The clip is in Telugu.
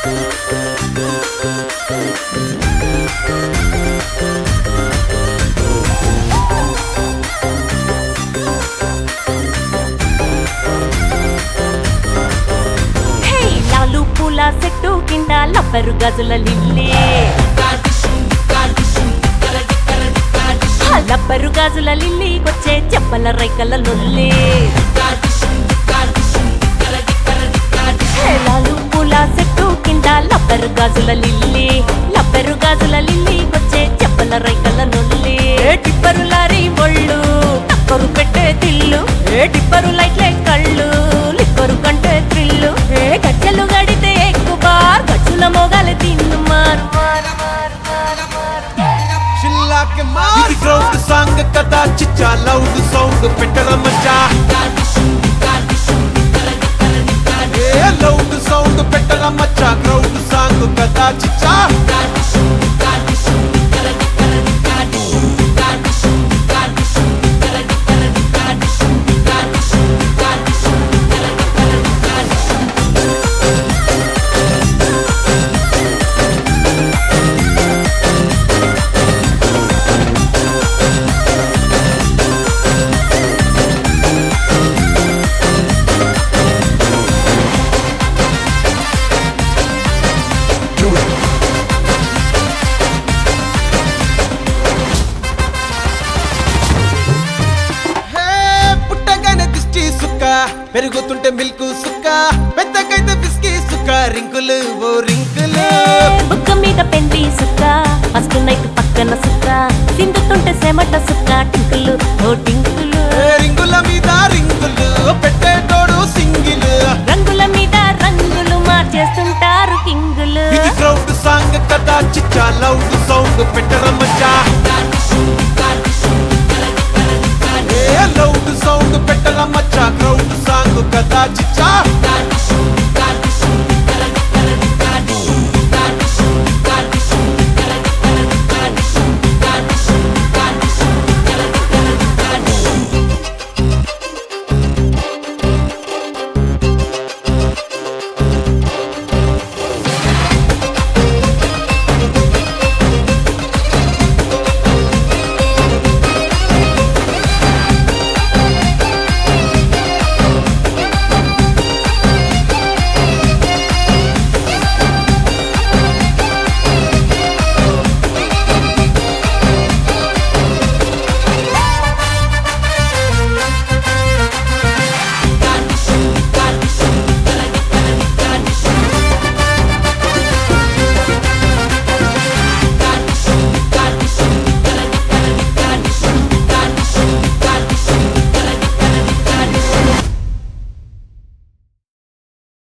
లాలు పూల చెట్టు కింద లబ్బరు గజుల లిల్లీ లబ్బరు గాజుల లిల్లీకొచ్చే చెప్పల రైకల లొల్లి లాలు పూల చెట్టు కింద లబ్బరు గాజుల లిల్లీకొచ్చే చెప్పల రైకల లొల్లి టిప్పరు లారీ ఒళ్ళు టక్కరు పెట్టే తిల్లు టిప్పరు లైట్లే కళ్ళు లిక్కరు కంటే త్రిల్లు గజ్జలు గడితే ఎక్కువ బార్ గజ్జుల మొగలు తిన్ను మారు ఇది క్రౌడ్ సాంగ్ కదా చిచ్చా లౌడ్ సౌండ్ పెట్టల మచ్చా లౌడ్ సౌండ్ పెట్టల మచ్చా క్రౌడ్ సాంగ్ కదా చిచ్చా పెరుగుతుంటే మిల్క్ సుక్క పెద్దకైతే బిస్కీ సుక్క రింకులు ఓ రింకులు బుక్క మీద పెండి సుక్క ఫస్ట్ నైట్ పక్కన సుక్క సిందుతుంటే సెమట సుక్క టింకులు ఓ టింకులు రింగుల మీద రింగులు పెట్టేటోడు సింగిల్ రంగుల మీద రంగులు మార్చేస్తుంటారు కింగులు ఇది క్రౌడ్ సాంగ్ కదా చిచ్చా లౌడ్